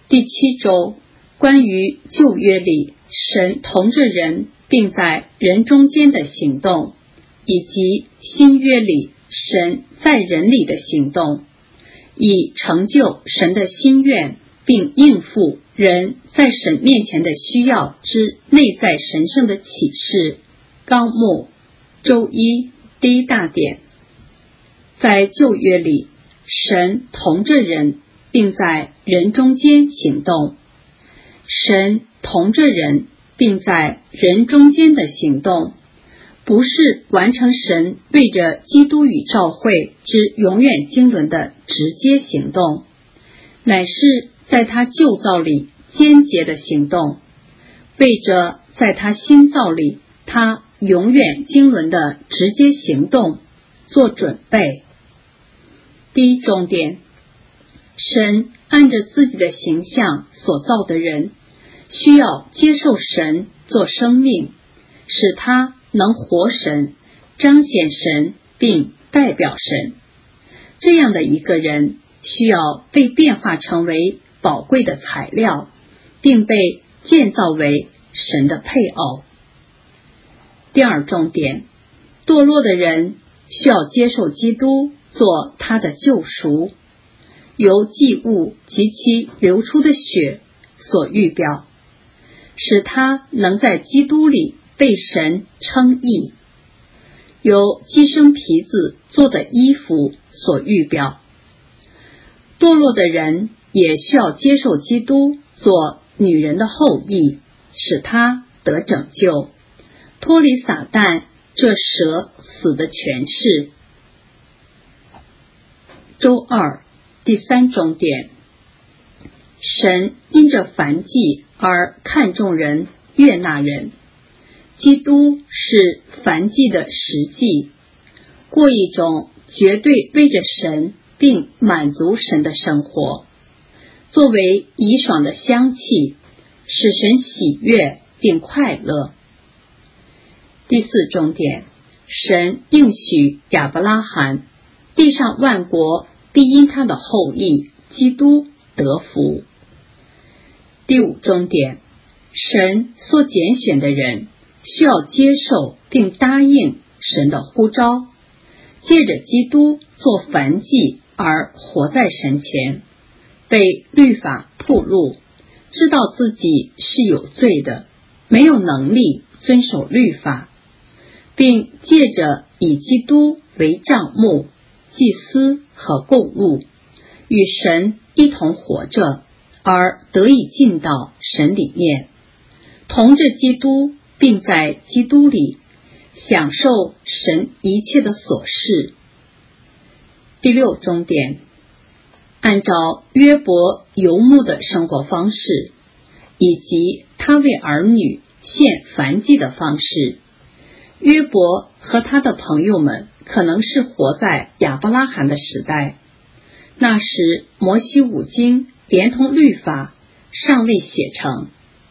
第7周，关于旧约里神同着人并在人中间的行动，以及新约里神在人里的行动，以成就神的心愿，并应付人在神面前的需要之内在神圣的启示。纲目周一第一大点，在旧约里神同着人并在人中间行动。神同着人并在人中间的行动，不是完成神为着基督与召会之永远经纶的直接行动，乃是在他旧造里间接的行动，为着在他新造里他永远经纶的直接行动做准备。第一重点，神按着自己的形象所造的人，需要接受神做生命，使他能活神、彰显神并代表神。这样的一个人需要被变化成为宝贵的材料，并被建造为神的配偶。第二重点，堕落的人需要接受基督做他的救赎，由祭物及其流出的血所预表，使他能在基督里被神称义，由鸡生皮子做的衣服所预表。堕落的人也需要接受基督做女人的后裔，使他得拯救，脱离撒旦这蛇死的权势。周二第三重点，神因着燔祭而看重人、悦纳人。基督是燔祭的实际，过一种绝对为着神并满足神的生活，作为怡爽的香气，使神喜悦并快乐。第四重点，神应许亚伯拉罕，地上万国必因他的后裔基督得福。第五重点，神所拣选的人需要接受并答应神的呼召，借着基督做燔祭而活在神前，被律法暴露，知道自己是有罪的，没有能力遵守律法，并借着以基督为帐幕、祭司和供物，与神一同活着，而得以进到神里面，同着基督，并在基督里享受神一切的所事。第六重点，按照约伯游牧的生活方式，以及他为儿女献燔祭的方式，约伯和他的朋友们可能是活在亚伯拉罕的时代，那时摩西五经连同律法尚未写成。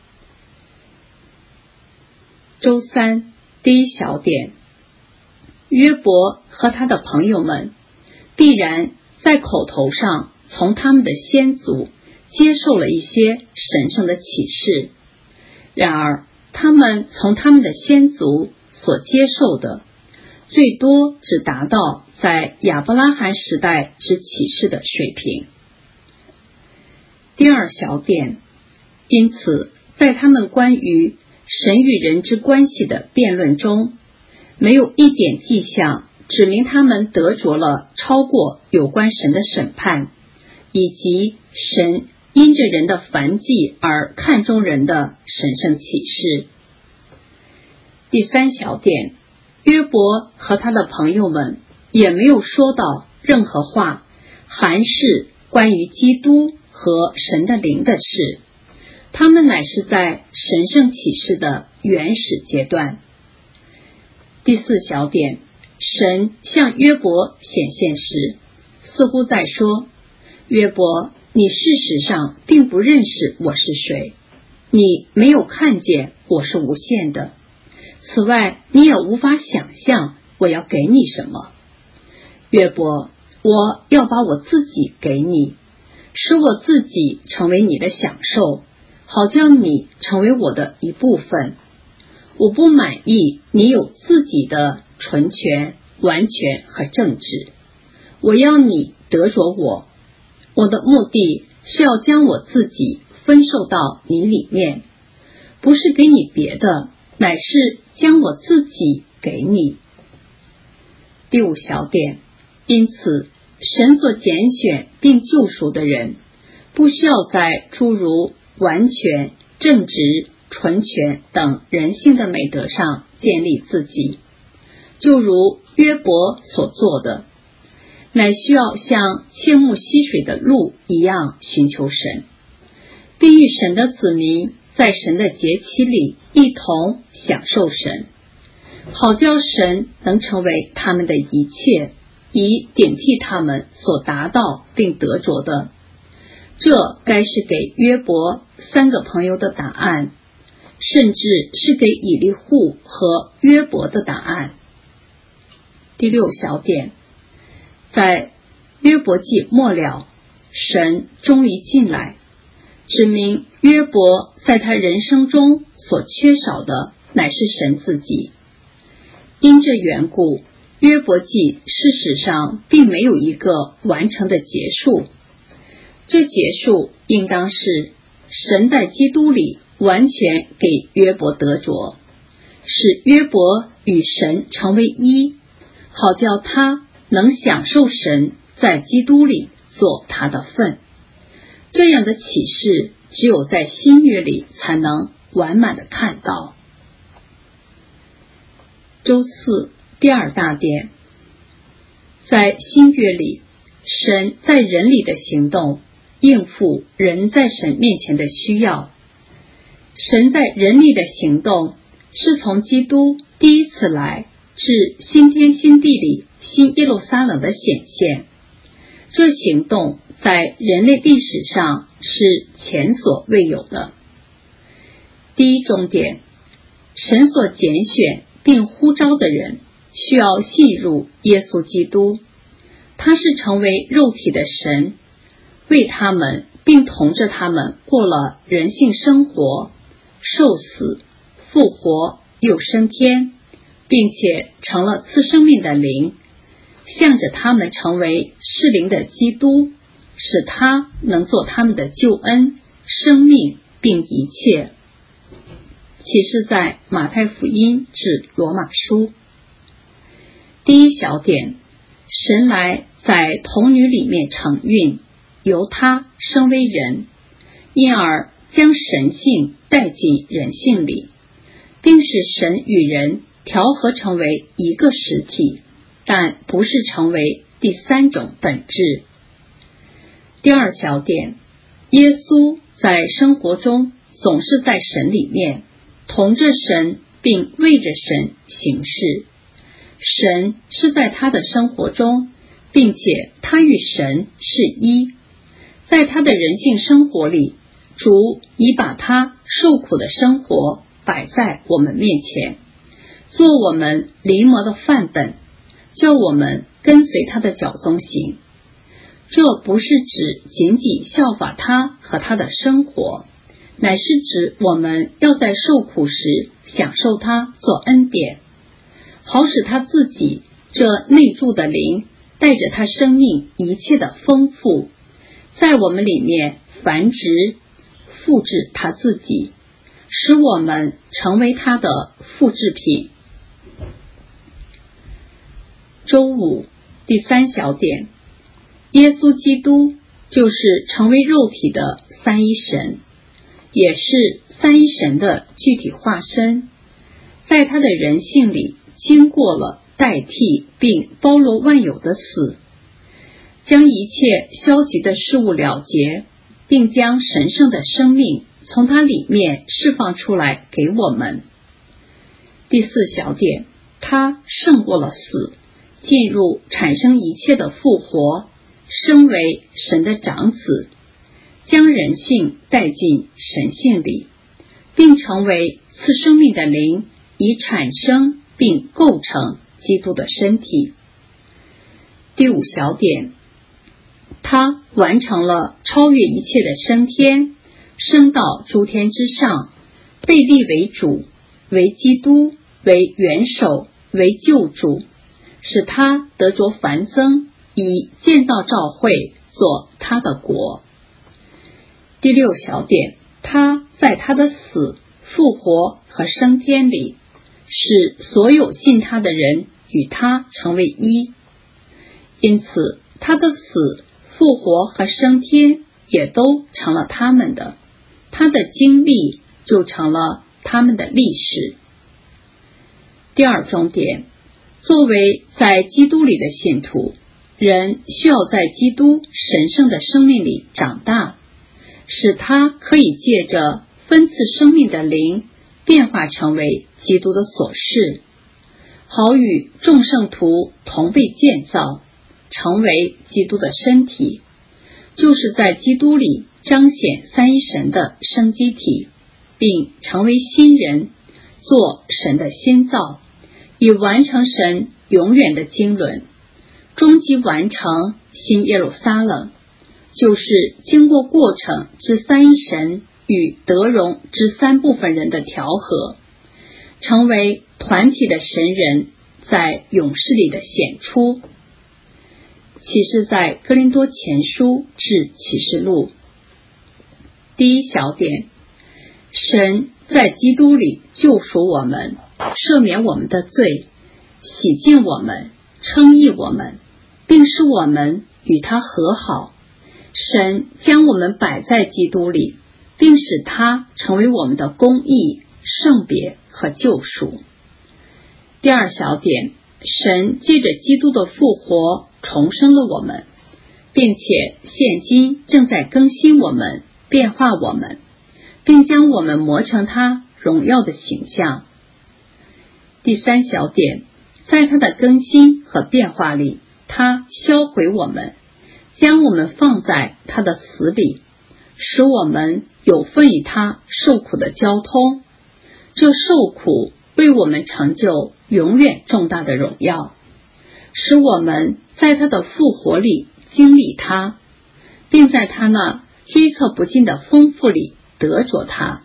周三第一小点，约伯和他的朋友们必然在口头上从他们的先祖接受了一些神圣的启示，然而他们从他们的先祖所接受的最多只达到在亚伯拉罕时代之启示的水平。第二小点，因此在他们关于神与人之关系的辩论中，没有一点迹象指明他们得着了超过有关神的审判，以及神因着人的燔祭而看重人的神圣启示。第三小点，约伯和他的朋友们也没有说到任何话含释关于基督和神的灵的事，他们乃是在神圣启示的原始阶段。第四小点，神向约伯显现时，似乎在说，约伯，你事实上并不认识我是谁，你没有看见我是无限的，此外你也无法想象我要给你什么。约伯，我要把我自己给你， 使我自己成为你的享受，好叫你成为我的一部分。我不满意你有自己的纯全、完全和正直，我要你得着我。我的目的是要将我自己分授到你里面，不是给你别的，乃是将我自己给你。第5小点，因此神所拣选并救赎的人，不需要在诸如完全、正直、纯全等人性的美德上建立自己，就如约伯所做的，乃需要像切慕溪水的鹿一样寻求神，并与神的子民在神的节期里一同享受神，好叫神能成为他们的一切，以顶替他们所达到并得着的。这该是给约伯3个朋友的答案，甚至是给以利户和约伯的答案。第6小点，在约伯记末了，神终于进来，指明约伯在他人生中所缺少的乃是神自己。因这缘故，约伯记事实上并没有一个完成的结束，这结束应当是神在基督里完全给约伯得着，使约伯与神成为一，好叫他能享受神在基督里做他的份。这样的启示只有在新约里才能完满的看到。周4第2大点，在新约里，神在人里的行动应付人在神面前的需要。神在人里的行动是从基督第一次来至新天新地里新耶路撒冷的显现，这行动在人类历史上是前所未有的。第一重点，神所拣选并呼召的人需要信入耶稣基督，他是成为肉体的神，为他们并同着他们过了人性生活，受死、复活又升天，并且成了赐生命的灵，向着他们成为是灵的基督，使他能做他们的救恩、生命并一切。启示在马太福音至罗马书。第1小点，神来在童女里面承孕，由他生为人，因而将神性带进人性里，并使神与人调和成为一个实体，但不是成为第3种本质。第2小点，耶稣在生活中总是在神里面，同着神并为着神行事。神是在他的生活中，并且他与神是一。在他的人性生活里，主已把他受苦的生活摆在我们面前，做我们临摹的范本，叫我们跟随他的脚踪行。这不是指仅仅效法他和他的生活，乃是指我们要在受苦时享受他做恩典，好使他自己这内住的灵带着他生命一切的丰富，在我们里面繁殖复制他自己，使我们成为他的复制品。周5第3小点，耶稣基督就是成为肉体的三一神，也是三一神的具体化身，在他的人性里经过了代替并包罗万有的死，将一切消极的事物了结，并将神圣的生命从他里面释放出来给我们。第4小点，他胜过了死，进入产生一切的复活，升为神的长子，将人性带进神性里，并成为赐生命的灵，以产生并构成基督的身体。第5小点， 他完成了超越一切的升天，升到诸天之上，被立为主，为基督，为元首，为救主，使他得着繁增，以建造召会，做他的国。第六小点，他在他的死、复活和升天里，使所有信他的人与他成为一。因此他的死、复活和升天也都成了他们的，他的经历就成了他们的历史。第二重点，作为在基督里的信徒，人需要在基督神圣的生命里长大，使他可以借着分赐生命的灵变化成为基督的所示，好与众圣徒同被建造，成为基督的身体，就是在基督里彰显三一神的生机体，并成为新人，做神的新造，以完成神永远的经纶，终极完成新耶路撒冷，就是经过过程之三一神与得荣之三部分人的调和，成为团体的神人在勇士里的显出。启示在哥林多前书至启示录。第一小点，神在基督里救赎我们，赦免我们的罪，洗净我们，称义我们，并使我们与他和好。神将我们摆在基督里，并使他成为我们的公义、圣别和救赎。第二小点，神借着基督的复活重生了我们，并且现今正在更新我们、变化我们，并将我们磨成他荣耀的形象。第三小点，在他的更新和变化里，他销毁我们，将我们放在他的死里，使我们有份与他受苦的交通。这受苦为我们成就永远重大的荣耀，使我们在他的复活里经历他，并在他那追测不尽的丰富里得着他。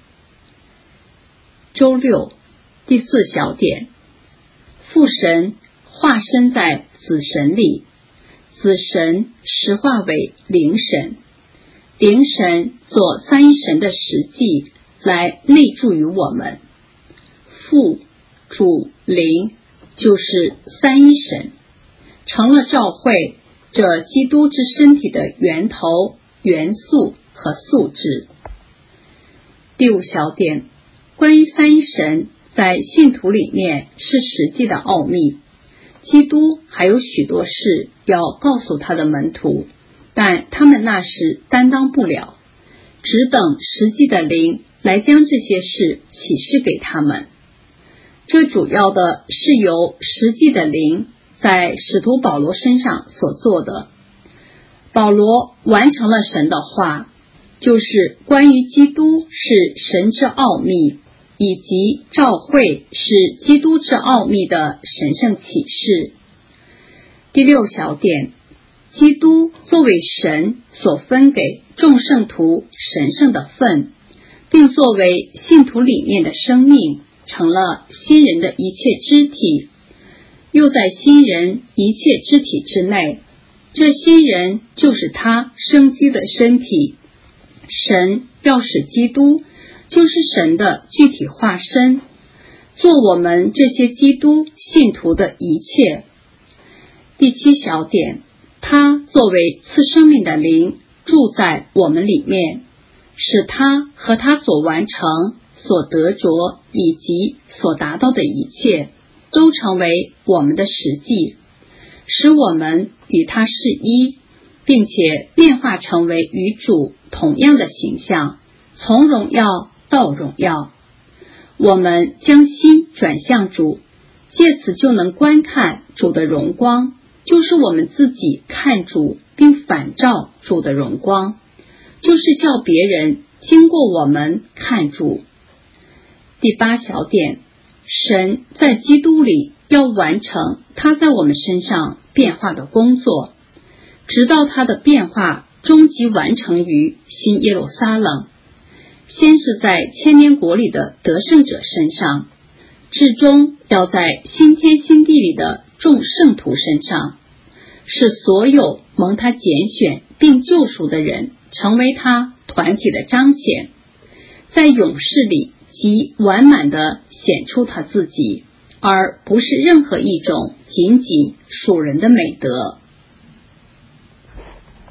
周六，第四小点，父神化身在子神里，子神实化为灵神，灵神做三一神的实际来内住于我们。父、主、灵就是三一神，成了召会这基督之身体的源头、元素和素质。第五小点，关于三一神在信徒里面是实际的奥秘，基督还有许多事要告诉他的门徒，但他们那时担当不了，只等实际的灵来将这些事启示给他们。这主要的是由实际的灵在使徒保罗身上所做的。保罗完成了神的话，就是关于基督是神之奥秘，以及召会是基督之奥秘的神圣启示。第六小点，基督作为神所分给众圣徒神圣的份，并作为信徒里面的生命，成了新人的一切肢体，又在新人一切肢体之内，这新人就是他生机的身体。神要使基督就是神的具体化身，做我们这些基督信徒的一切。第七小点，他作为赐生命的灵住在我们里面，使他和他所完成、所得着以及所达到的一切都成为我们的实际，使我们与他是一，并且变化成为与主同样的形象，从荣耀到荣耀。我们将心转向主，借此就能观看主的荣光，就是我们自己看主并反照主的荣光，就是叫别人经过我们看主。第八小点，神在基督里要完成他在我们身上变化的工作， 直到他的变化终极完成于新耶路撒冷，先是在千年国里的得胜者身上，至终要在新天新地里的众圣徒身上，使所有蒙他拣选并救赎的人成为他团体的彰显，在勇士里极完满地显出他自己，而不是任何一种仅仅属人的美德。